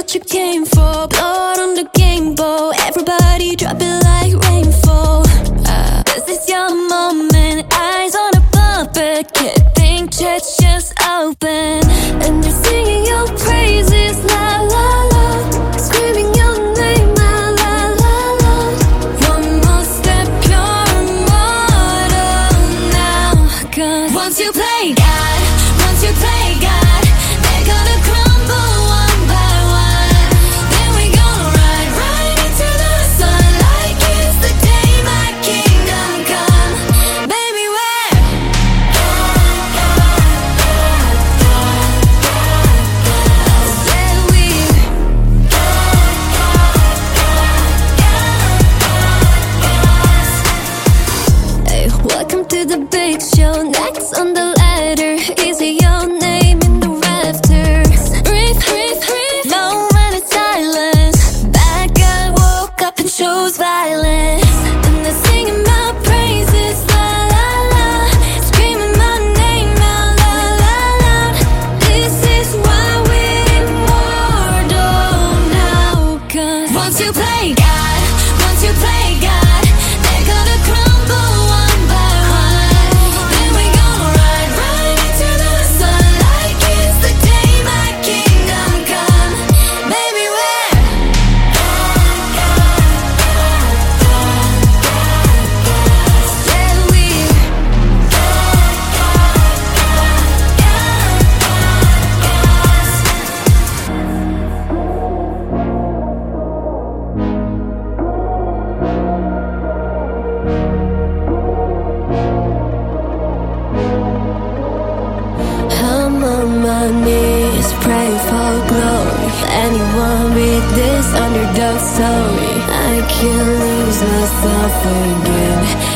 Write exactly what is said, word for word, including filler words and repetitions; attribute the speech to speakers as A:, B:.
A: what you came for. Blood on the game bowl, everybody drop it like rainfall. uh, This is your moment, eyes on a puppet. Can't think, chest just open. And they're singing your praises, la la la. Screaming your name, la la la la. One more step, you're immortal now. Cause once you play God, once you play God, they're gonna crumble one by one. Then we gonna ride right into the sun, like it's the day my kingdom come. Baby, we're yeah, we hey, welcome to the big show. Next on the ladder is your name in the rafters. Breathe, breathe, breathe. Long run in silence. Bad guy woke up and chose violence. And they're singing my praises, la la la. Screaming my name out, la la la. This is why we're immortal now. Cause once you play God, once you play God, they're gonna crumble one by one. Then we gonna ride right into the sun, like it's the day my kingdom come. Baby, we're yeah, we I'm on my knees, pray for glory. Anyone read this underdog story? I can't lose myself again.